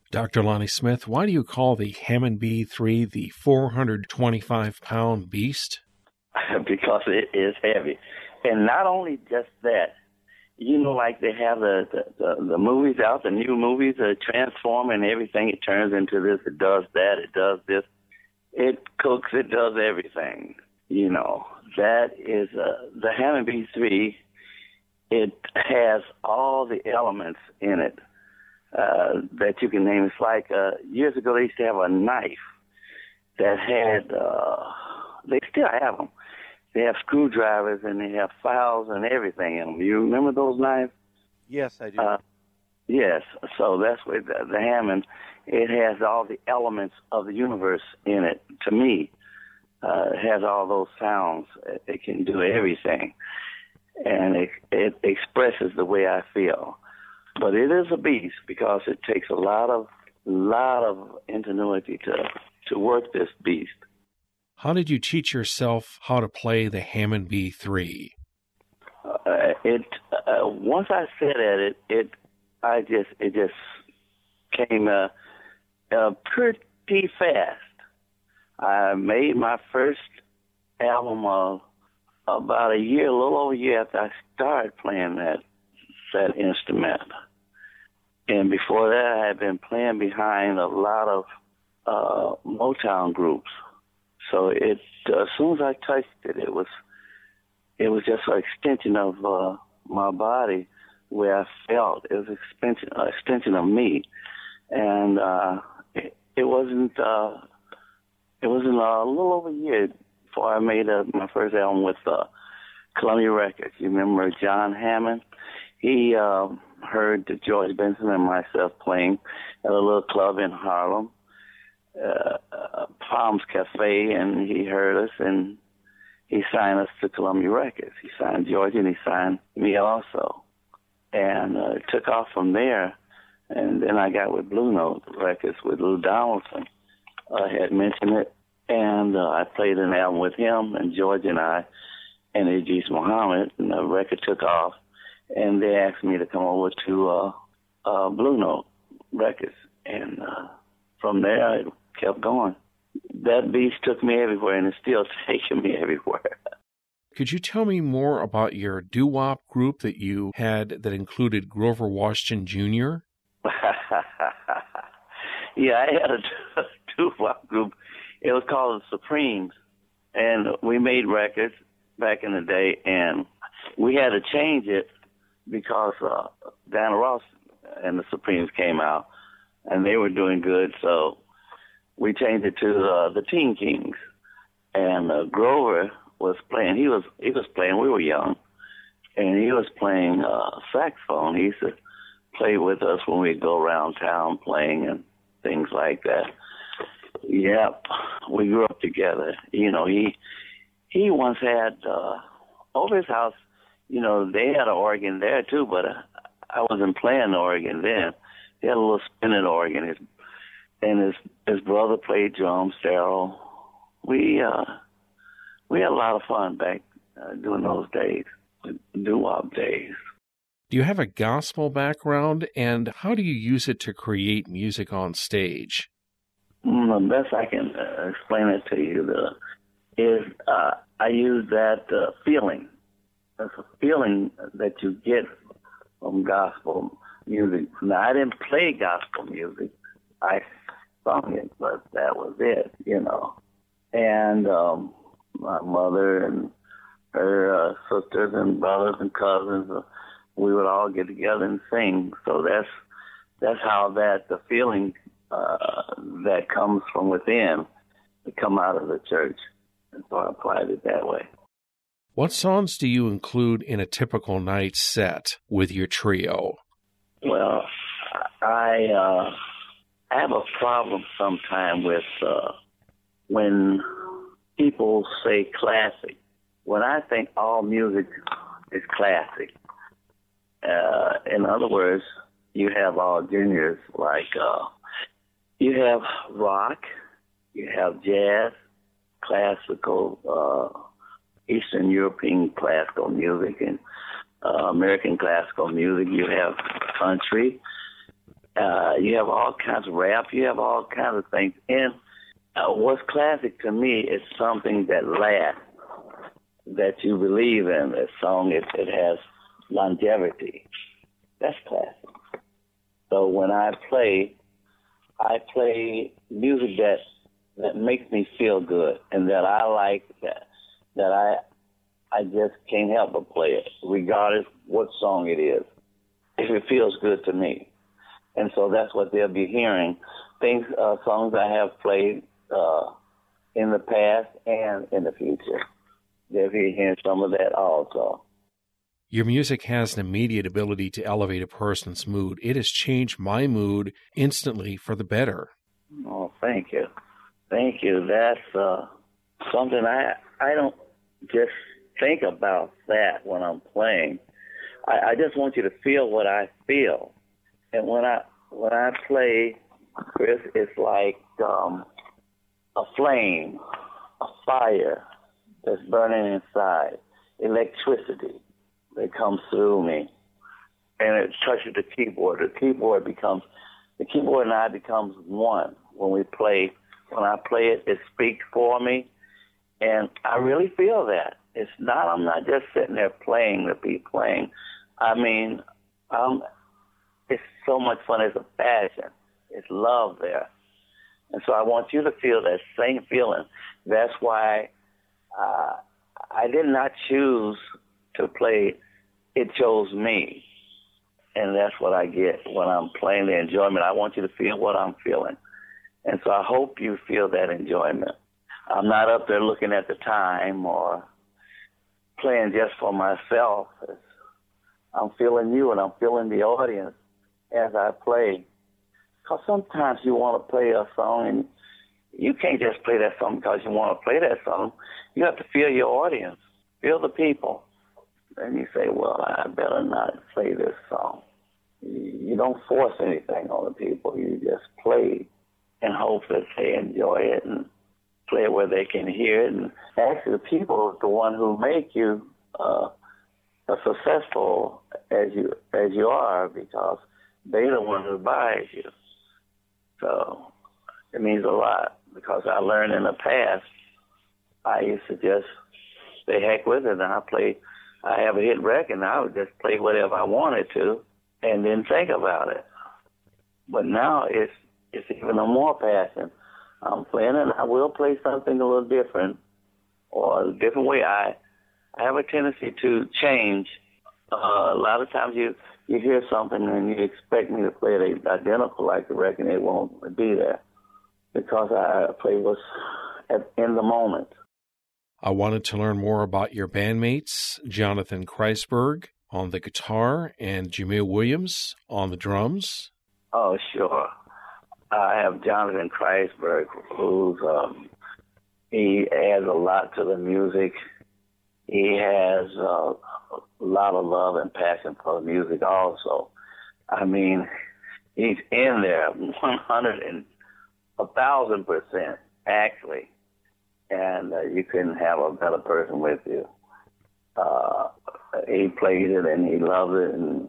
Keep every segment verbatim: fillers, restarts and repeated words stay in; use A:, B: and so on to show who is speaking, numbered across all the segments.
A: Doctor Lonnie Smith, why do you call the Hammond B three the four hundred twenty-five pound beast?
B: Because it is heavy. And not only just that, you know, like they have the, the, the, the movies out, the new movies, the transform and everything. It turns into this, it does that, it does this. It cooks, it does everything. You know, that is uh, the Hammond B three. It has all the elements in it uh, that you can name. It's like uh, years ago they used to have a knife that had, uh, they still have them. They have screwdrivers and they have files and everything in them. You remember those knives?
C: Yes, I do.
B: Uh, yes, so that's what the, the Hammond, it has all the elements of the universe in it, to me. Uh, it has all those sounds. It, it can do everything. And it, it expresses the way I feel. But it is a beast because it takes a lot of lot of ingenuity to, to work this beast.
A: How did you teach yourself how to play the Hammond B three?
B: Uh, it uh, once I sat at it, it I just it just came uh, uh, pretty fast. I made my first album uh, about a year, a little over a year after I started playing that that instrument. And before that, I had been playing behind a lot of uh, Motown groups. So it, uh, as soon as I touched it, it was it was just an extension of uh, my body where I felt. It was an extension, an extension of me, and uh, it, it wasn't. Uh, it wasn't uh, a little over a year before I made uh, my first album with uh, Columbia Records. You remember John Hammond? He uh, heard George Benson and myself playing at a little club in Harlem. Uh, uh, Palms Cafe, and he heard us, and he signed us to Columbia Records. He signed George, and he signed me also. And uh, it took off from there, and then I got with Blue Note Records with Lou Donaldson. I uh, had mentioned it, and uh, I played an album with him and George and I and Idris Muhammad, and the record took off, and they asked me to come over to uh, uh, Blue Note Records, and uh, from there it kept going. That beast took me everywhere, and it's still taking me everywhere.
A: Could you tell me more about your doo-wop group that you had that included Grover Washington Junior?
B: Yeah, I had a doo-wop group. It was called the Supremes, and we made records back in the day, and we had to change it because uh, Diana Ross and the Supremes came out, and they were doing good, so we changed it to uh, the Teen Kings. And uh, Grover was playing. He was he was playing. We were young, and he was playing uh, saxophone. He used to play with us when we'd go around town playing and things like that. Yep, we grew up together. You know, he he once had uh, over his house. You know, they had an organ there too, but uh, I wasn't playing the organ then. He had a little spinning organ. His And his his brother played drums, Daryl. We uh, we had a lot of fun back uh, during those days, doo-wop days.
A: Do you have a gospel background, and how do you use it to create music on stage?
B: Mm, the best I can uh, explain it to you the, is uh, I use that uh, feeling. That's a feeling that you get from gospel music. Now, I didn't play gospel music. I sung it, but that was it, you know. And um, my mother and her uh, sisters and brothers and cousins, uh, we would all get together and sing. So that's that's how that the feeling uh, that comes from within to come out of the church. And so I applied it that way.
A: What songs do you include in a typical night set with your trio?
B: Well, I uh, I have a problem sometimes with uh, when people say classic. When I think all music is classic. Uh, in other words, you have all genres like uh, you have rock, you have jazz, classical, uh, Eastern European classical music, and uh, American classical music. You have country, Uh, you have all kinds of rap. You have all kinds of things. And uh, what's classic to me is something that lasts, that you believe in. A song, it, it has longevity. That's classic. So when I play, I play music that that makes me feel good and that I like, that that I I just can't help but play it, regardless what song it is, if it feels good to me. And so that's what they'll be hearing. Things, uh, songs I have played uh, in the past and in the future. They'll be hearing some of that also.
A: Your music has an immediate ability to elevate a person's mood. It has changed my mood instantly for the better.
B: Oh, thank you. Thank you. That's uh, something I I don't just think about that when I'm playing. I, I just want you to feel what I feel. And when I when I play, Chris, it's like um, a flame, a fire that's burning inside, electricity that comes through me, and it touches the keyboard. The keyboard becomes, the keyboard and I becomes one when we play. When I play it, it speaks for me, and I really feel that. It's not, I'm not just sitting there playing to be playing. I mean, um, it's so much fun. It's a passion. It's love there. And so I want you to feel that same feeling. That's why uh, I did not choose to play. It chose me. And that's what I get when I'm playing the enjoyment. I want you to feel what I'm feeling. And so I hope you feel that enjoyment. I'm not up there looking at the time or playing just for myself. It's, I'm feeling you and I'm feeling the audience as I play. Because sometimes you want to play a song and you can't just play that song because you want to play that song. You have to feel your audience, feel the people. And you say, well, I better not play this song. You don't force anything on the people. You just play and hope that they enjoy it and play it where they can hear it. And actually, the people are the one who make you uh, as successful as you as you are, because they're the one who buys you. So it means a lot, because I learned in the past, I used to just say heck with it, and I play. I have a hit record, and I would just play whatever I wanted to, and then think about it. But now it's it's even a more passion. I'm playing, and I will play something a little different, or a different way. I I have a tendency to change. Uh, a lot of times you you hear something and you expect me to play it identical like the record, and it won't be there, because I play what's at, in the moment.
A: I wanted to learn more about your bandmates, Jonathan Kreisberg on the guitar and Jamil Williams on the drums.
B: Oh, sure. I have Jonathan Kreisberg, who's um, he adds a lot to the music. He has uh, a lot of love and passion for the music also. I mean, he's in there one hundred and a thousand percent, actually. And uh, you couldn't have a better person with you. Uh, he plays it and he loves it, and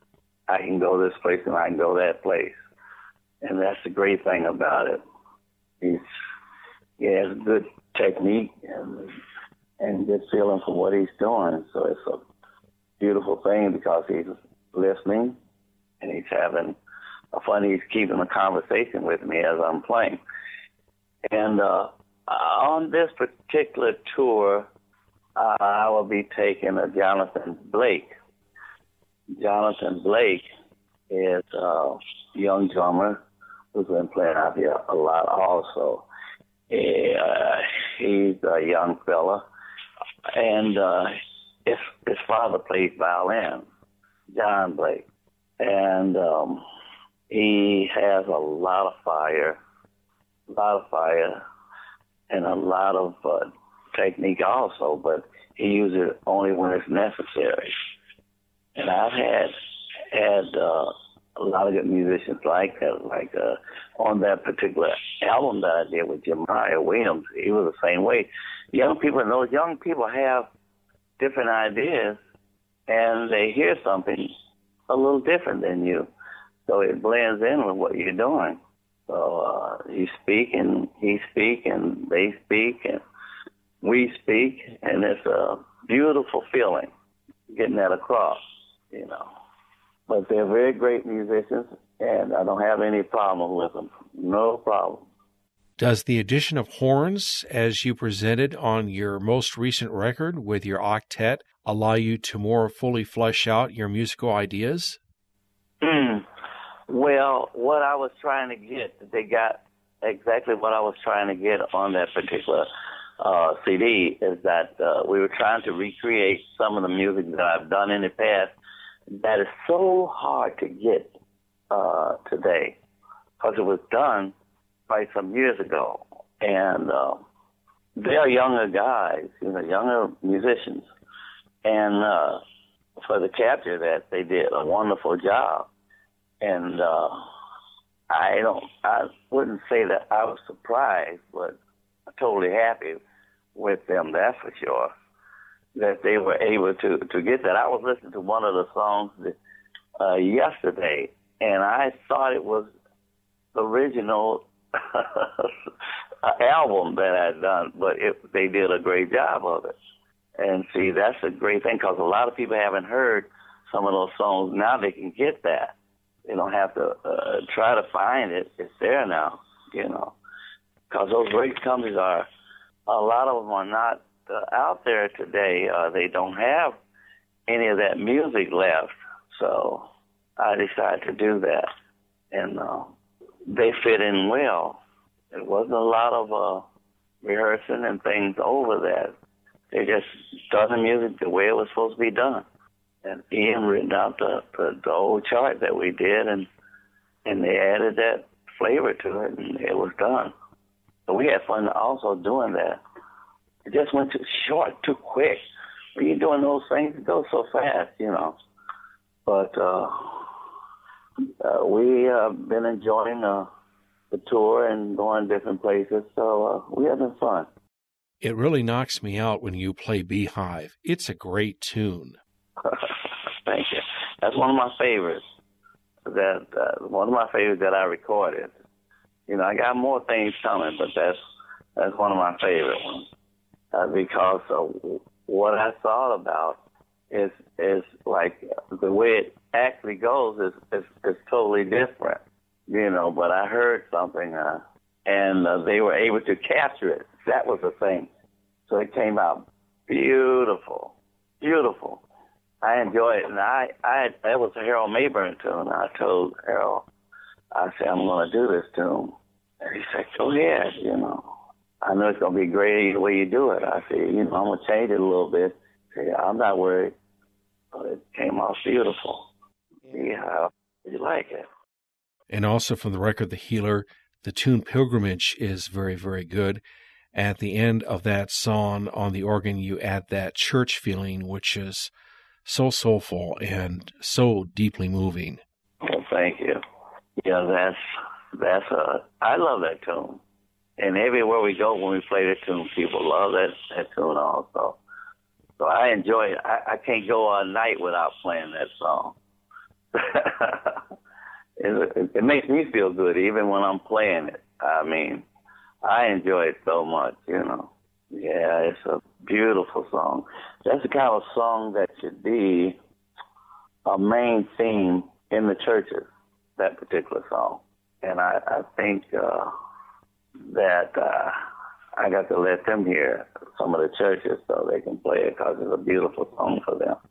B: I can go this place and I can go that place. And that's the great thing about it. He's, he has good technique and and good feeling for what he's doing. So it's a beautiful thing, because he's listening and he's having a fun. He's keeping a conversation with me as I'm playing. And uh, on this particular tour, uh, I will be taking a Jonathan Blake. Jonathan Blake is a young drummer who's been playing out here a lot also. He, uh, he's a young fella, and uh, his, his father plays violin, John Blake. And um, he has a lot of fire, a lot of fire, and a lot of uh, technique also, but he uses it only when it's necessary. And I've had had uh, a lot of good musicians like that, like uh, on that particular album that I did with Jemiah Williams. He was the same way. Young people, and those young people have different ideas, and they hear something a little different than you. so it blends in with what you're doing. So uh, you speak and he speak and they speak and we speak, and it's a beautiful feeling getting that across, you know. But they're very great musicians, and I don't have any problem with them. No problem.
A: Does the addition of horns, as you presented on your most recent record with your octet, allow you to more fully flesh out your musical ideas?
B: Mm. Well, what I was trying to get, they got exactly what I was trying to get on that particular uh, C D, is that uh, we were trying to recreate some of the music that I've done in the past that is so hard to get uh, today, because it was done quite some years ago. And uh, they're younger guys, you know, younger musicians. And uh, for the capture that, they did a wonderful job. And uh, I don't, I wouldn't say that I was surprised, but totally happy with them, that's for sure, that they were able to, to get that. I was listening to one of the songs that, uh, yesterday, and I thought it was the original album that I'd done, but it, they did a great job of it. And see, that's a great thing, because a lot of people haven't heard some of those songs. Now they can get that. They don't have to uh, try to find it. It's there now, you know, because those great companies are, a lot of them are not uh, out there today. Uh, they don't have any of that music left. So I decided to do that. And uh, they fit in well. It wasn't a lot of uh, rehearsing and things over that. They just done the music the way it was supposed to be done. And Ian written out the, the, the old chart that we did, and and they added that flavor to it, and it was done. So we had fun also doing that. It just went too short, too quick. When you're doing those things, it goes so fast, you know. But uh, uh, we have uh, been enjoying uh, the tour and going different places, so uh, we having fun.
A: It really knocks me out when you play Beehive. It's a great tune.
B: Thank you. That's one of my favorites. That uh, one of my favorites that I recorded. You know, I got more things coming, but that's that's one of my favorite ones uh, because of what I thought about is is like the way it actually goes is is, is totally different. You know, but I heard something uh, and uh, they were able to capture it. That was the thing. So it came out beautiful, beautiful. I enjoy it, and I, I, that was a Harold Mayburn tune. I told Harold, I said, I'm going to do this tune. And he said, go ahead, you know. I know it's going to be great the way you do it. I said, you know, I'm going to change it a little bit. He said, I'm not worried. But it came out beautiful. See how you like it.
A: And also from the record, The Healer, the tune Pilgrimage is very, very good. At the end of that song on the organ, you add that church feeling, which is so soulful and so deeply moving.
B: Well, thank you. Yeah, that's, that's a, I love that tune. And everywhere we go when we play that tune, people love that, that tune also. So I enjoy it. I, I can't go a night without playing that song. it, it, it makes me feel good even when I'm playing it. I mean, I enjoy it so much, you know. Yeah, it's a beautiful song. That's the kind of song that should be a main theme in the churches, that particular song. And I, I think uh, that uh, I got to let them hear some of the churches so they can play it because it's a beautiful song for them.